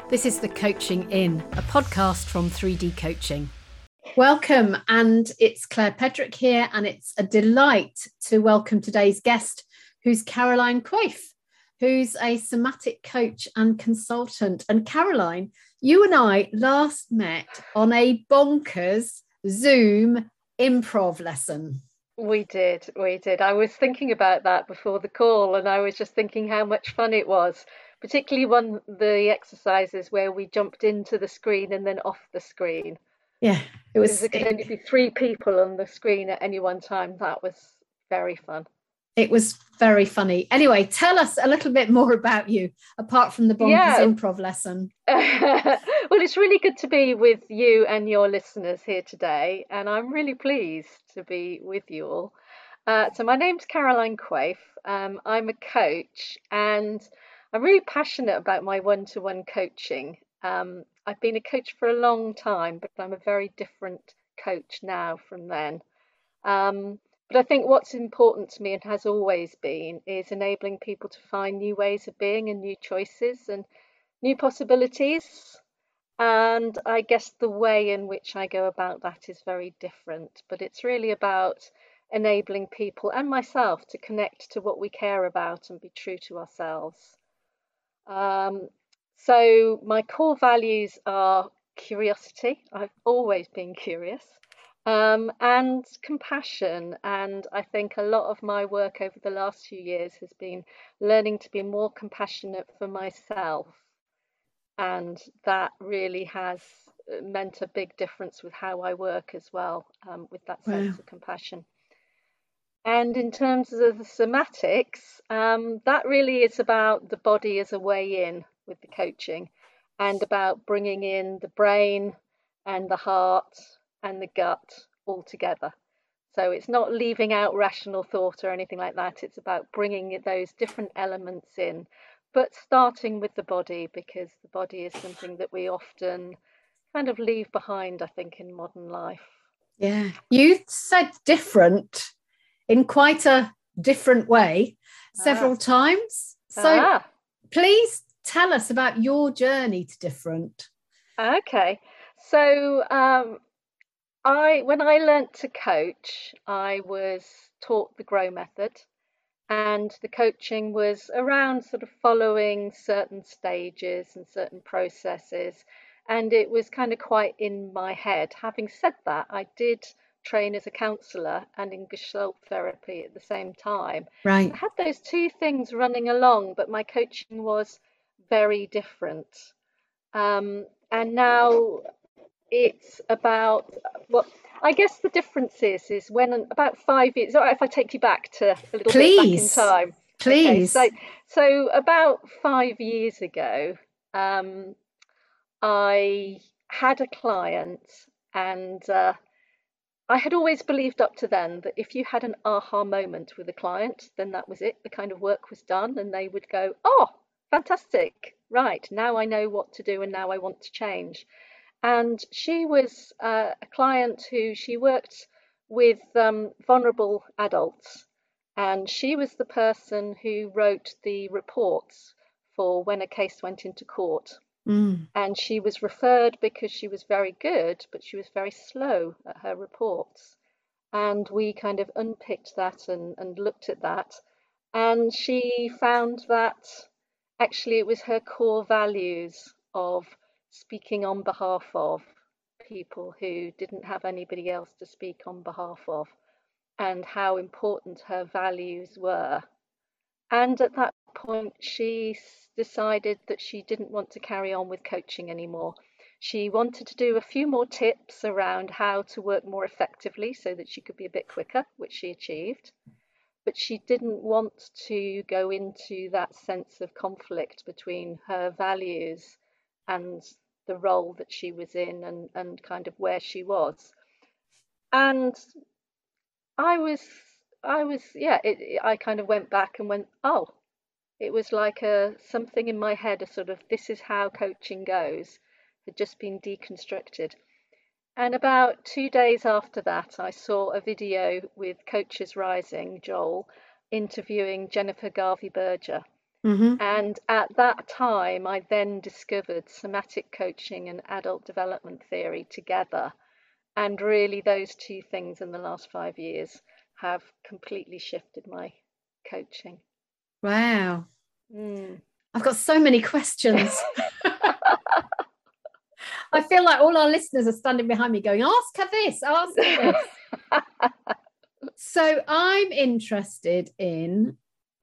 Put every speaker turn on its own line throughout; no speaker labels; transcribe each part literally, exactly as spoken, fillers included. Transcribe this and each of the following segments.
This is the Coaching In, a podcast from three D Coaching. Welcome, and it's Claire Pedrick here, and it's a delight to welcome today's guest, who's Caroline Quaife, who's a somatic coach and consultant. And Caroline, you and I last met on a bonkers Zoom improv lesson.
We did, we did. I was thinking about that before the call, and I was just thinking how much fun it was, particularly one the exercises where we jumped into the screen and then off the screen.
Yeah, it was.
There could only be three people on the screen at any one time. That was very fun.
It was very funny. Anyway, tell us a little bit more about you, apart from the bonkers yeah. improv lesson.
Well, it's really good to be with you and your listeners here today, and I'm really pleased to be with you all. Uh, so my name's Caroline Quaife. Um, I'm a coach, and I'm really passionate about my one-to-one coaching. Um, I've been a coach for a long time, but I'm a very different coach now from then. Um, But I think what's important to me, and has always been, is enabling people to find new ways of being and new choices and new possibilities. And I guess the way in which I go about that is very different. But it's really about enabling people and myself to connect to what we care about and be true to ourselves. Um, so my core values are curiosity. I've always been curious. Um, and compassion. And I think a lot of my work over the last few years has been learning to be more compassionate for myself. And that really has meant a big difference with how I work as well, um, with that
Wow.
sense of compassion. And in terms of the somatics, um, that really is about the body as a way in with the coaching, and about bringing in the brain and the heart and the gut all together. So it's not leaving out rational thought or anything like that. It's about bringing those different elements in, but starting with the body, because the body is something that we often kind of leave behind, I think, in modern life.
Yeah, you said different in quite a different way several ah. times. So ah. please tell us about your journey to different.
Okay, so um, I, when I learnt to coach, I was taught the GROW method, and the coaching was around sort of following certain stages and certain processes, and it was kind of quite in my head. Having said that, I did train as a counsellor and in Gestalt therapy at the same time.
Right.
I had those two things running along, but my coaching was very different. Um, and now it's about what I guess the difference is is when about five years. All right, if I take you back to a little
please,
bit back in time,
please.
Okay, so so about five years ago, um, I had a client, and uh, I had always believed up to then that if you had an aha moment with a client, then that was it. The kind of work was done, and they would go, "Oh, fantastic! Right, now I know what to do, and now I want to change." And she was uh, a client who she worked with um, vulnerable adults, and she was the person who wrote the reports for when a case went into court.
Mm.
And she was referred because she was very good, but she was very slow at her reports. And we kind of unpicked that and, and looked at that. And she found that actually it was her core values of speaking on behalf of people who didn't have anybody else to speak on behalf of, and how important her values were. And at that point, she decided that she didn't want to carry on with coaching anymore. She wanted to do a few more tips around how to work more effectively so that she could be a bit quicker, which she achieved. But she didn't want to go into that sense of conflict between her values and the role that she was in, and, and kind of where she was. And I was, I was, yeah, it, it, I kind of went back and went, oh, it was like a something in my head, a sort of, this is how coaching goes, had just been deconstructed. And about two days after that, I saw a video with Coaches Rising, Joel, interviewing Jennifer Garvey Berger.
Mm-hmm.
And at that time, I then discovered somatic coaching and adult development theory together. And really, those two things in the last five years have completely shifted my coaching.
Wow.
Mm.
I've got so many questions. I feel like all our listeners are standing behind me going, ask her this, ask her this. So I'm interested in,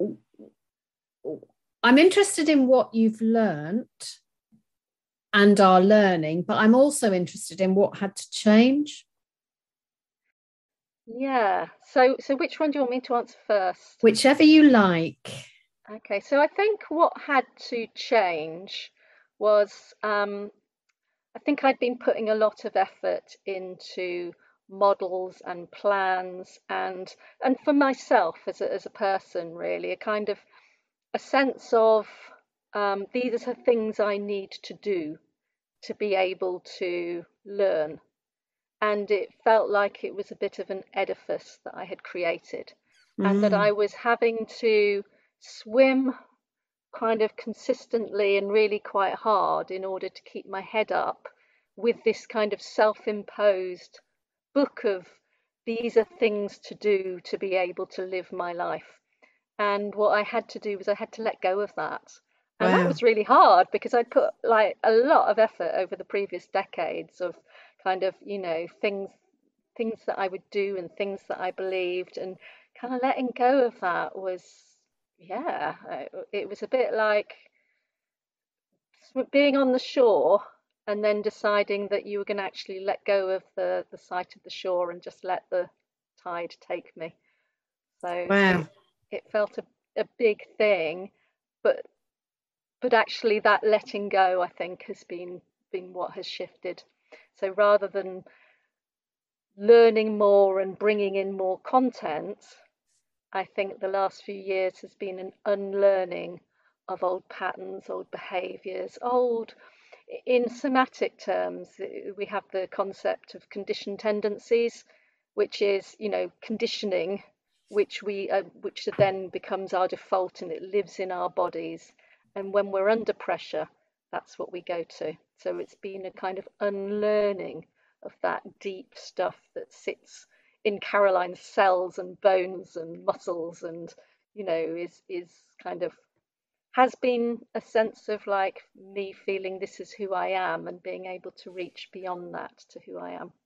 I'm interested in what you've learnt and are learning, but I'm also interested in what had to change.
Yeah. So, so which one do you want me to answer first?
Whichever you like.
Okay. So I think what had to change was, um, I think I'd been putting a lot of effort into models and plans, and and for myself as a, as a person, really, a kind of a sense of, um, these are things I need to do to be able to learn. And it felt like it was a bit of an edifice that I had created, and that I
Mm.
was having to swim kind of consistently and really quite hard in order to keep my head up with this kind of self-imposed book of these are things to do to be able to live my life. And what I had to do was I had to let go of that. And that
Wow.
was really hard because I'd put like a lot of effort over the previous decades of kind of, you know, things things that I would do and things that I believed, and kind of letting go of that was, yeah, it was a bit like being on the shore and then deciding that you were going to actually let go of the the sight of the shore and just let the tide take me. So
Wow.
it it felt a, a big thing, but but actually that letting go, I think, has been been what has shifted. So rather than learning more and bringing in more content, I think the last few years has been an unlearning of old patterns, old behaviors, old, in somatic terms, we have the concept of conditioned tendencies, which is, you know, conditioning, which we, uh, which then becomes our default and it lives in our bodies. And when we're under pressure, that's what we go to. So it's been a kind of unlearning of that deep stuff that sits in Caroline's cells and bones and muscles, and, you know, is is kind of has been a sense of like me feeling this is who I am and being able to reach beyond that to who I am.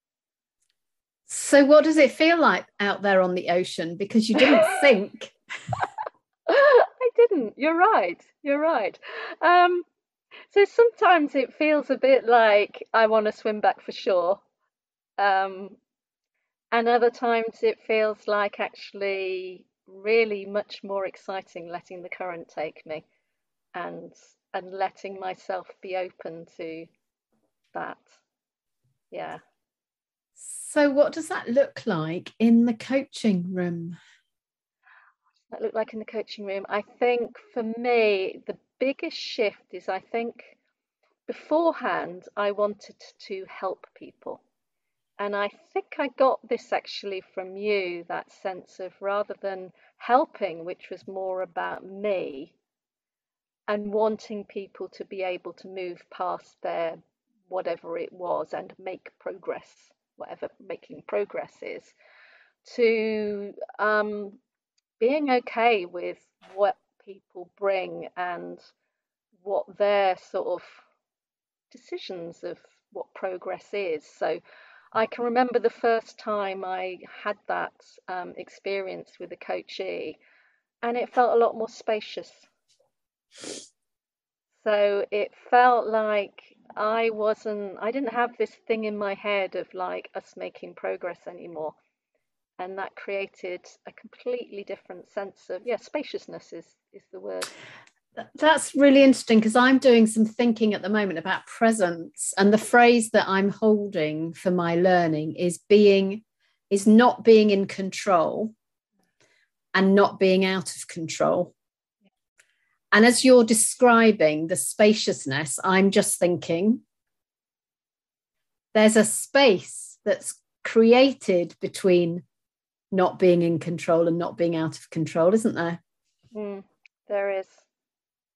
So what does it feel like out there on the ocean? Because you didn't think.
I didn't. You're right. You're right. Um, so sometimes it feels a bit like I want to swim back for shore. Um, and other times it feels like actually really much more exciting letting the current take me, and and letting myself be open to that. Yeah.
So what does that look like in the coaching room?
That look like in the coaching room? I think for me, the biggest shift is, I think beforehand, I wanted to help people. And I think I got this actually from you, that sense of rather than helping, which was more about me, and wanting people to be able to move past their whatever it was and make progress, whatever making progress is, to um, being okay with what people bring and what their sort of decisions of what progress is. So I can remember the first time I had that um, experience with a coachee, and it felt a lot more spacious. So it felt like I wasn't, I didn't have this thing in my head of like us making progress anymore. And that created a completely different sense of, yeah, spaciousness is is the word.
That's really interesting because I'm doing some thinking at the moment about presence, and the phrase that I'm holding for my learning is being is not being in control and not being out of control. And as you're describing the spaciousness, I'm just thinking there's a space that's created between not being in control and not being out of control, isn't there?
Mm, there is.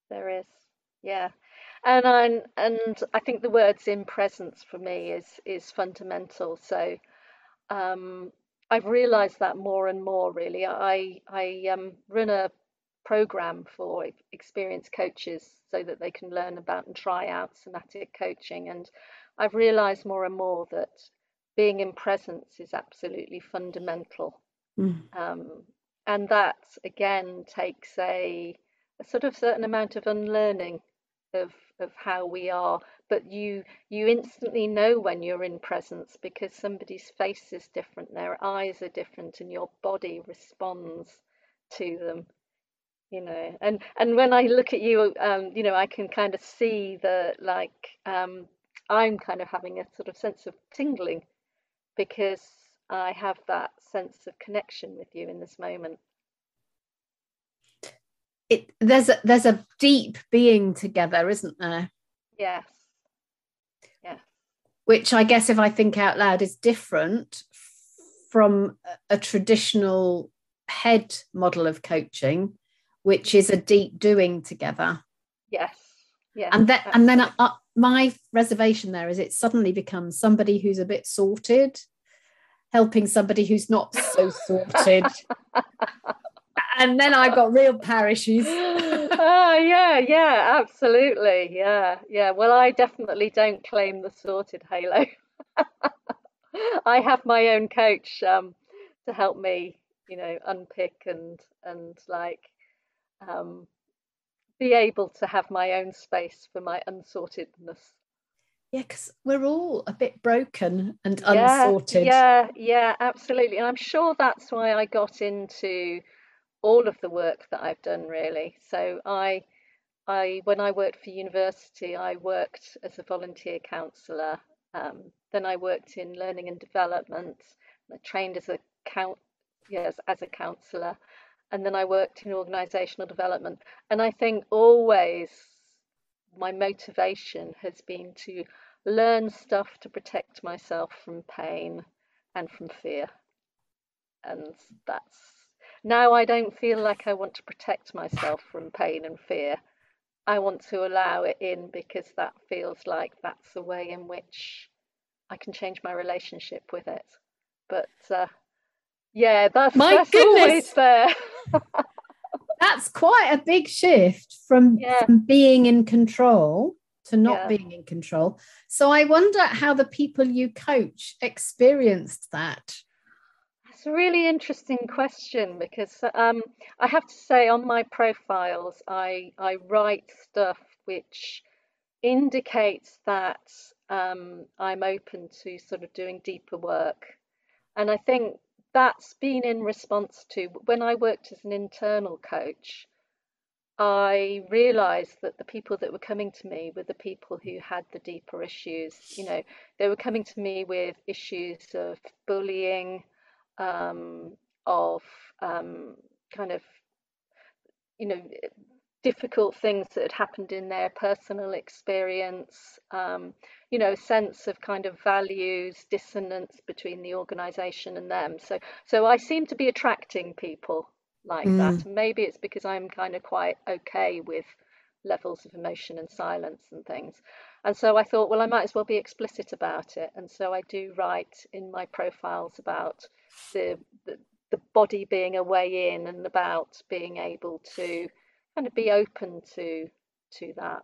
there is. Yeah. And I and I think the words in presence for me is is fundamental. So um, I've realised that more and more. Really, I I um, run a program for e- experienced coaches so that they can learn about and try out somatic coaching. And I've realised more and more that being in presence is absolutely fundamental.
Mm.
Um, and that again takes a, a sort of certain amount of unlearning of of how we are. But you you instantly know when you're in presence because somebody's face is different, their eyes are different, and your body responds to them. You know, and and when I look at you, um, you know, I can kind of see the like um, I'm kind of having a sort of sense of tingling because I have that sense of connection with you in this moment.
It there's a there's a deep being together, isn't there?
Yes, yes,
Which I guess, if I think out loud, is different from a traditional head model of coaching, which is a deep doing together.
yes, yes,
And that, and then
absolutely.
uh, my reservation there is it suddenly becomes somebody who's a bit sorted helping somebody who's not so sorted. And then I've got real parishes.
Oh, yeah, yeah, absolutely. Yeah, yeah. Well, I definitely don't claim the sorted halo. I have my own coach um, to help me, you know, unpick and and like um, be able to have my own space for my unsortedness.
Yeah, because we're all a bit broken and
Yeah,
unsorted.
yeah, yeah, absolutely. And I'm sure that's why I got into all of the work that I've done, really. So I, I, when I worked for university, I worked as a volunteer counsellor. Um, then I worked in learning and development. I trained as a count, yes, as a counsellor, and then I worked in organisational development. And I think always my motivation has been to learn stuff to protect myself from pain and from fear. And that's now I don't feel like I want to protect myself from pain and fear. I want to allow it in because that feels like that's the way in which I can change my relationship with it. But uh, yeah, that's
My
that's always
goodness,
there.
that's quite a big shift from,
Yeah,
from being in control to not
yeah.
being in control. So I wonder how the people you coach experienced that.
It's a really interesting question because um, I have to say on my profiles, I I write stuff which indicates that um, I'm open to sort of doing deeper work. And I think that's been in response to when I worked as an internal coach, I realized that the people that were coming to me were the people who had the deeper issues. You know, they were coming to me with issues of bullying, um, of um, kind of, you know, difficult things that had happened in their personal experience, um, you know, a sense of kind of values dissonance between the organization and them. So, so I seem to be attracting people like that.
Mm.
And maybe it's because I'm kind of quite okay with levels of emotion and silence and things. And so I thought, well, I might as well be explicit about it. And so I do write in my profiles about the, the, the body being a way in and about being able to kind of be open to to that.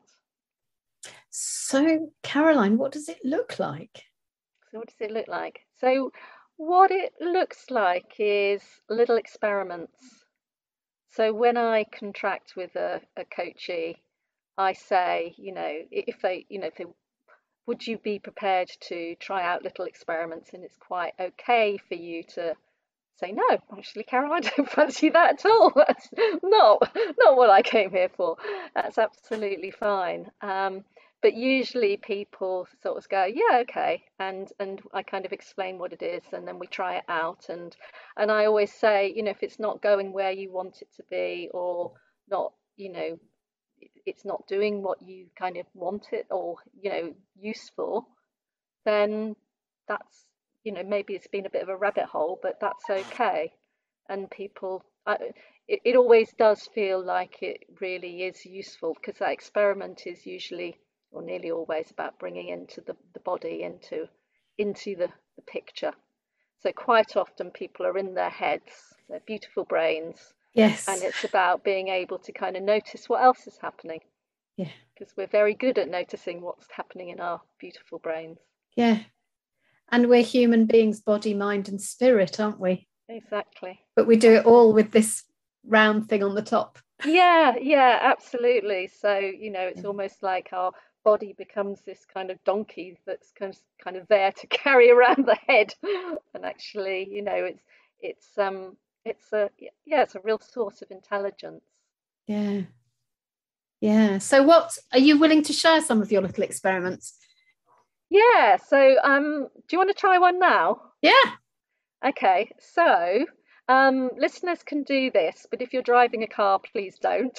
So, Caroline, what does it look like?
So what does it look like? So what it looks like is little experiments. So when I contract with a, a coachee, I say, you know, if they, you know, if they, would you be prepared to try out little experiments? And it's quite okay for you to say, no, actually, Carol, I don't fancy that at all. That's not not what I came here for. That's absolutely fine. Um, but usually people sort of go, yeah, okay, and and I kind of explain what it is, and then we try it out, and and I always say, you know, if it's not going where you want it to be, or not, you know, it's not doing what you kind of want it, or you know, useful, then that's, you know, maybe it's been a bit of a rabbit hole, but that's okay. And people, I, it, it always does feel like it really is useful, because that experiment is usually, or nearly always, about bringing into the, the body into into the, the picture. So quite often people are in their heads, their beautiful brains, and
Yes.
it's about being able to kind of notice what else is happening,
Yeah.
because we're very good at noticing what's happening in our beautiful brains.
Yeah. And we're human beings, body, mind, and spirit, aren't we?
Exactly.
But we do it all with this round thing on the top.
Yeah, yeah, absolutely. So, you know, it's
Yeah.
almost like our body becomes this kind of donkey that's kind of kind of there to carry around the head. And actually, you know, it's it's um it's a yeah, it's a real source of intelligence.
Yeah. Yeah. So what are you willing to share some of your little experiments?
Yeah, so um do you want to try one now?
Yeah.
Okay, so um listeners can do this, but if you're driving a car, please don't.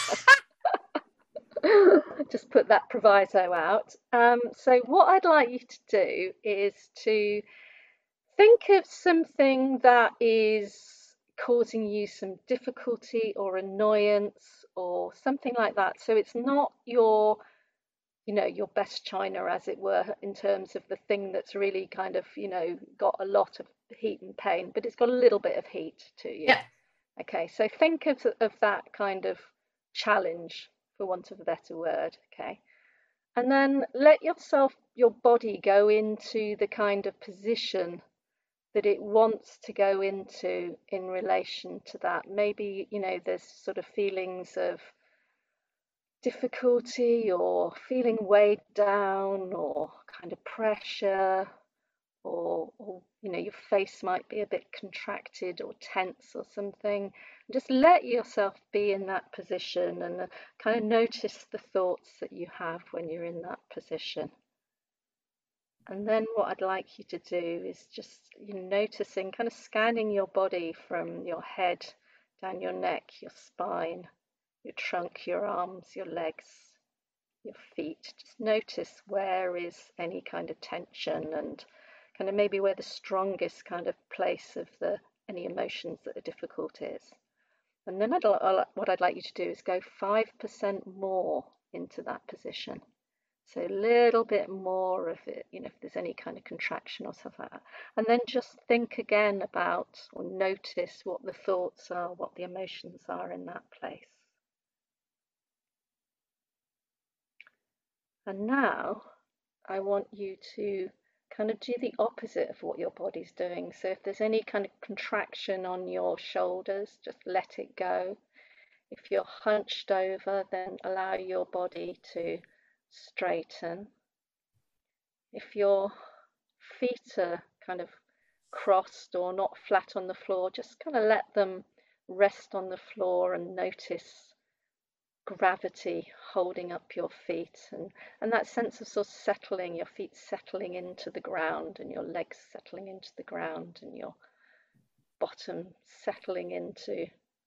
Just put that proviso out. Um, so, what I'd like you to do is to think of something that is causing you some difficulty or annoyance or something like that. So, it's not your, you know, your best china, as it were, in terms of the thing that's really kind of, you know, got a lot of heat and pain, but it's got a little bit of heat to you.
Yeah.
Okay, so think of, of that kind of challenge, for want of a better word. Okay. And then let yourself, your body go into the kind of position that it wants to go into in relation to that. Maybe, you know, there's sort of feelings of difficulty or feeling weighed down or kind of pressure, or, or you know, your face might be a bit contracted or tense or something. Just let yourself be in that position, and uh, kind of notice the thoughts that you have when you're in that position. And then what I'd like you to do is just, you know, noticing, kind of scanning your body from your head down your neck, your spine, your trunk, your arms, your legs, your feet. Just notice where is any kind of tension, and kind of maybe where the strongest kind of place of the any emotions that are difficult is. And then I'd, what I'd like you to do is go five percent more into that position. So a little bit more of it, you know, if there's any kind of contraction or stuff like that. And then just think again about, or notice what the thoughts are, what the emotions are in that place. And now I want you to kind of do the opposite of what your body's doing. So if there's any kind of contraction on your shoulders, just let it go. If you're hunched over, then allow your body to straighten. If your feet are kind of crossed or not flat on the floor, just kind of let them rest on the floor and notice gravity holding up your feet, and, and that sense of sort of settling, your feet settling into the ground and your legs settling into the ground and your bottom settling into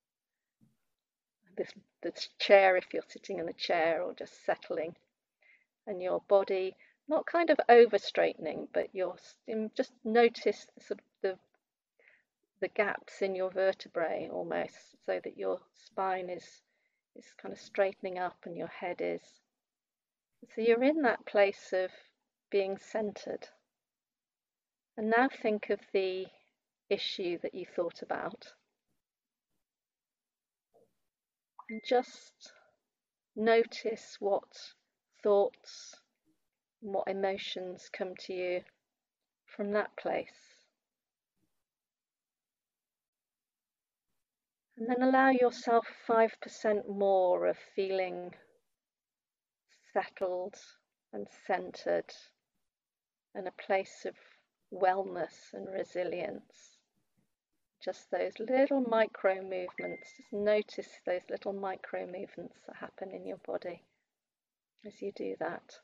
this, this chair if you're sitting in a chair, or just settling, and your body not kind of over straightening, but you're just notice the sort of the the gaps in your vertebrae almost, so that your spine is is kind of straightening up and your head is. So you're in that place of being centered. And now think of the issue that you thought about, and just notice what thoughts and what emotions come to you from that place. And then allow yourself five percent more of feeling settled and centered, and a place of wellness and resilience. Just those little micro movements, just notice those little micro movements that happen in your body as you do that.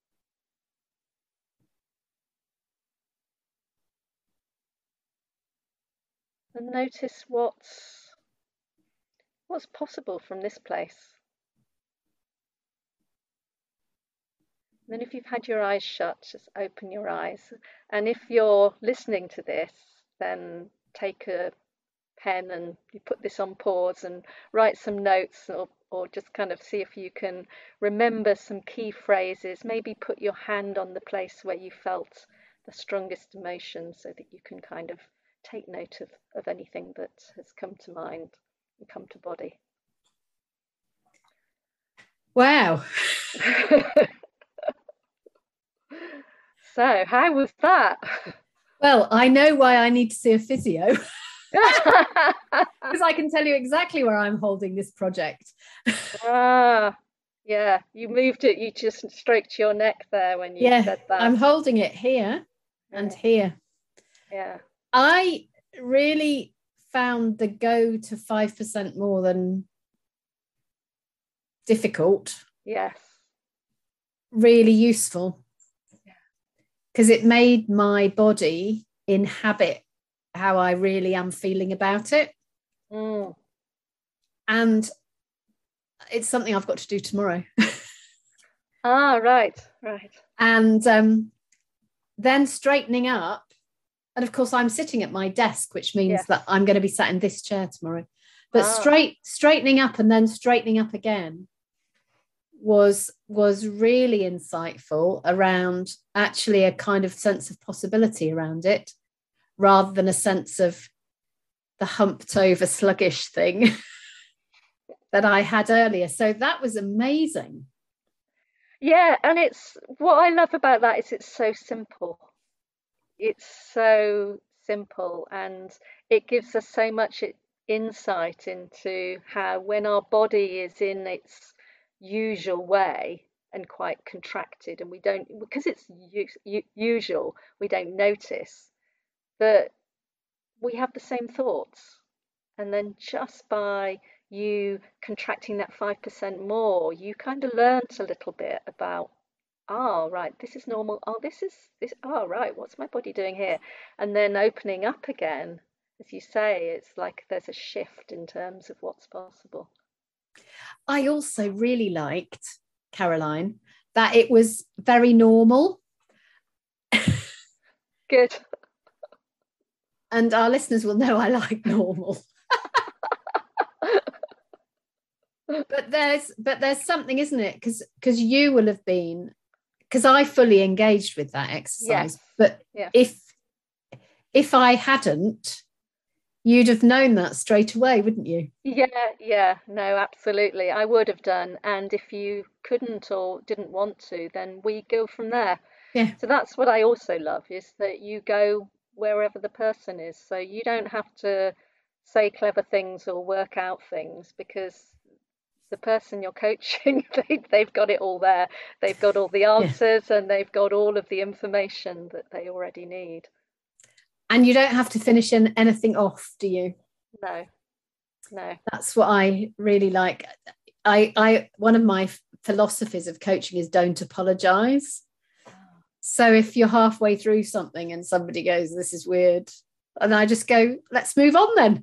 And notice what's what's possible from this place. And then if you've had your eyes shut, just open your eyes. And if you're listening to this, then take a pen and you put this on pause and write some notes, or, or just kind of see if you can remember some key phrases. Maybe put your hand on the place where you felt the strongest emotion so that you can kind of take note of, of anything that has come to mind and come to body.
Wow.
So how was that?
Well, I know why I need to see a physio. Because I can tell you exactly where I'm holding this project.
Ah, yeah, you moved it, you just stroked your neck there when you
Yeah,
said that.
I'm holding it here and
Yeah.
here.
Yeah.
I really found the go to five percent more than difficult.
Yes.
Really useful. Because it made my body inhabit how I really am feeling about it.
Mm.
And it's something I've got to do tomorrow.
Ah, right, right.
And um, then straightening up. And of course, I'm sitting at my desk, which means
Yes.
that I'm going to be sat in this chair tomorrow. But
Ah.
straight straightening up and then straightening up again was was really insightful around actually a kind of sense of possibility around it, rather than a sense of the humped over sluggish thing that I had earlier. So that was amazing.
Yeah, and it's what I love about that is it's so simple. It's so simple, and it gives us so much insight into how, when our body is in its usual way and quite contracted, and we don't, because it's u- usual, we don't notice that we have the same thoughts. And then just by you contracting that five percent more, you kind of learnt a little bit about, oh, right, this is normal. Oh, this is this. Oh, right, what's my body doing here? And then opening up again, as you say, it's like there's a shift in terms of what's possible.
I also really liked, Caroline, that it was very normal.
Good.
And our listeners will know I like normal. but there's but there's something, isn't it? Because because you will have been, because I fully engaged with that exercise.
Yes.
But
Yeah.
if if I hadn't, you'd have known that straight away, wouldn't you?
Yeah, yeah, no, absolutely. I would have done. And if you couldn't or didn't want to, then we go from there.
Yeah.
So that's what I also love, is that you go wherever the person is. So you don't have to say clever things or work out things, because the person you're coaching, they, they've got it all there. They've got all the answers, yeah. And they've got all of the information that they already need.
And you don't have to finish in anything off, do you?
No, no.
That's what I really like. I, I, one of my philosophies of coaching is don't apologize. So if you're halfway through something and somebody goes, this is weird, and I just go, let's move on then.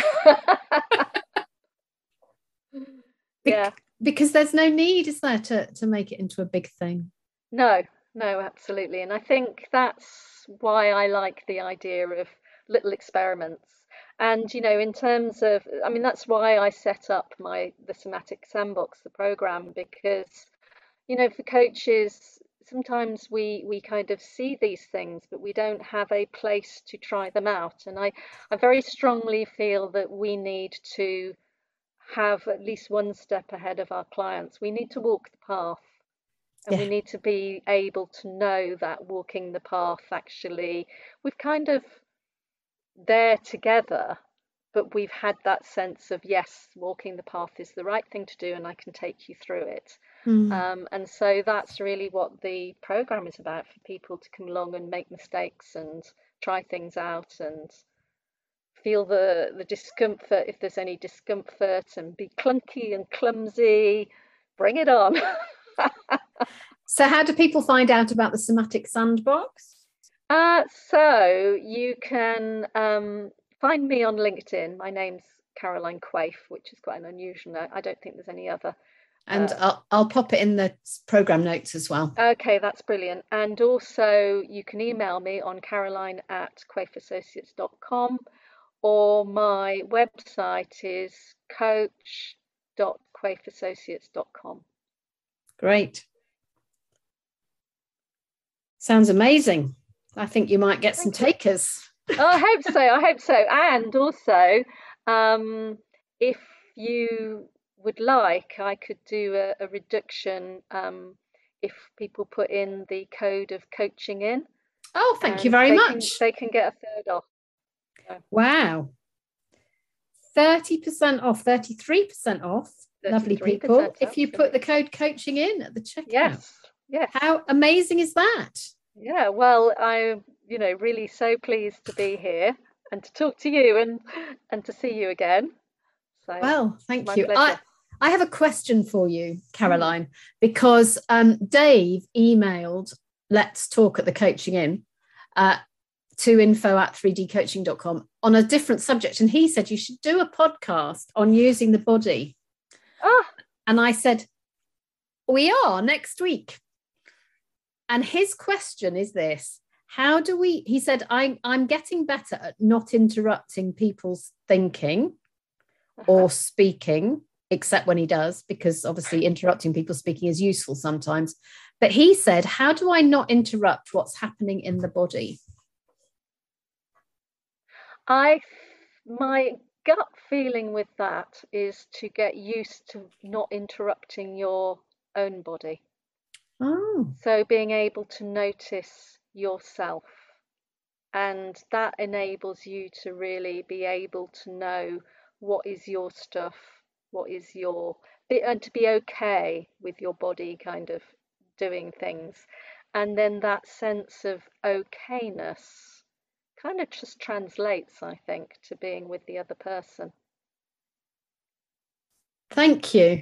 Be-
yeah.
Because there's no need, is there, to, to make it into a big thing?
No, no, absolutely. And I think that's why I like the idea of little experiments. And, you know, in terms of, I mean, that's why I set up my, the Somatic Sandbox, the program, because, you know, for coaches, sometimes we, we kind of see these things, but we don't have a place to try them out. And I, I very strongly feel that we need to have at least one step ahead of our clients. We need to walk the path. And yeah. we need to be able to know that walking the path, actually, we've kind of there together, but we've had that sense of, yes, walking the path is the right thing to do, and I can take you through it. Mm. Um, and so that's really what the program is about, for people to come along and make mistakes and try things out and feel the, the discomfort, if there's any discomfort, and be clunky and clumsy. Bring it on.
So how do people find out about the Somatic Sandbox?
Uh, so you can um, find me on LinkedIn. My name's Caroline Quaife, which is quite an unusual name. I don't think there's any other.
And
uh,
I'll, I'll pop it in the program notes as well.
Okay, that's brilliant. And also you can email me on caroline at quaife associates dot com, or my website is coach dot quaife associates dot com.
Great. Sounds amazing. I think you might get
Thank
some
you.
takers.
Oh, I hope so. I hope so. And also, um, if you would like, I could do a, a reduction um, if people put in the code of coaching in.
Oh, thank you very
they
much.
Can, they can get a third off. So.
Wow. thirty percent off, thirty-three percent off. Lovely people. Off, if you put the code coaching in at the checkout.
Yes. Yes.
How amazing is that?
Yeah. Well, I'm, you know, really so pleased to be here and to talk to you and and to see you again. So,
well, thank you.
Pleasure.
I I have a question for you, Caroline, mm. because um, Dave emailed Let's Talk at the Coaching In uh, to info at three d coaching dot com on a different subject. And he said you should do a podcast on using the body.
Ah.
And I said, we are next week. And his question is this. How do we, he said, I'm, I'm getting better at not interrupting people's thinking uh-huh. or speaking, except when he does, because obviously interrupting people speaking is useful sometimes. But he said, how do I not interrupt what's happening in the body?
I, my gut feeling with that is to get used to not interrupting your own body.
Oh.
So being able to notice yourself, and that enables you to really be able to know what is your stuff, what is your, and to be okay with your body kind of doing things. And then that sense of okayness kind of just translates, I think, to being with the other person.
Thank you.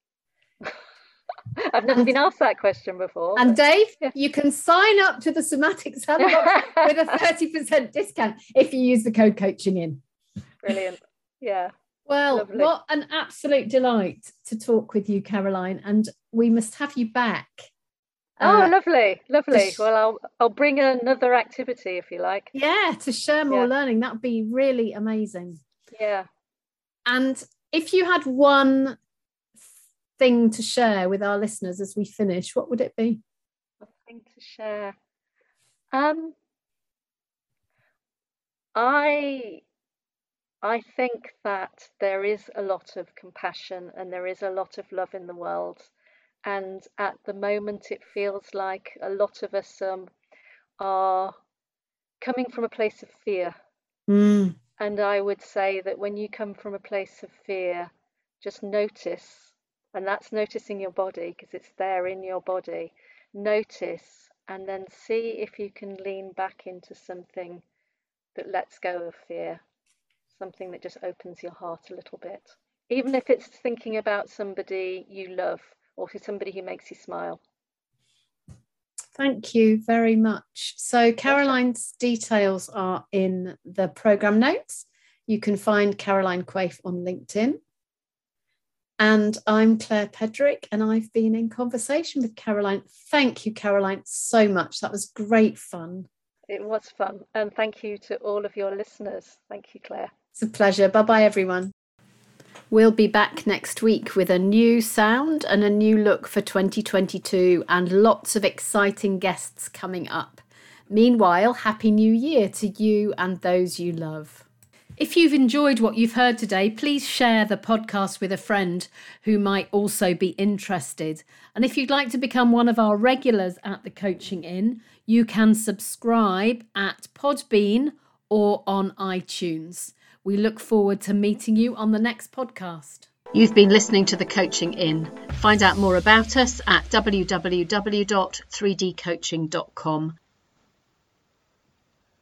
I've never and, been asked that question before.
And Dave, yeah. you can sign up to the Somatic Sandbox with a thirty percent discount if you use the code coaching in.
Brilliant. Yeah.
Well,
Lovely.
What an absolute delight to talk with you, Caroline. And we must have you back.
Oh, uh, lovely. Lovely. Sh- well, I'll I'll bring another activity if you like.
Yeah, to share more yeah. learning. That would be really amazing.
Yeah.
And if you had one thing to share with our listeners as we finish, what would it be?
A thing to share. Um, I I think that there is a lot of compassion and there is a lot of love in the world, and at the moment it feels like a lot of us um, are coming from a place of fear.
Mm.
And I would say that when you come from a place of fear, just notice. And that's noticing your body because it's there in your body. Notice and then see if you can lean back into something that lets go of fear, something that just opens your heart a little bit. Even if it's thinking about somebody you love or somebody who makes you smile.
Thank you very much. So Caroline's details are in the programme notes. You can find Caroline Quaife on LinkedIn. And I'm Claire Pedrick, and I've been in conversation with Caroline. Thank you, Caroline, so much. That was great fun.
It was fun. And thank you to all of your listeners. Thank you, Claire.
It's a pleasure. Bye-bye, everyone. We'll be back next week with a new sound and a new look for twenty twenty-two and lots of exciting guests coming up. Meanwhile, Happy New Year to you and those you love. If you've enjoyed what you've heard today, please share the podcast with a friend who might also be interested. And if you'd like to become one of our regulars at the Coaching In, you can subscribe at Podbean or on iTunes. We look forward to meeting you on the next podcast. You've been listening to the Coaching In. Find out more about us at w w w dot three d coaching dot com.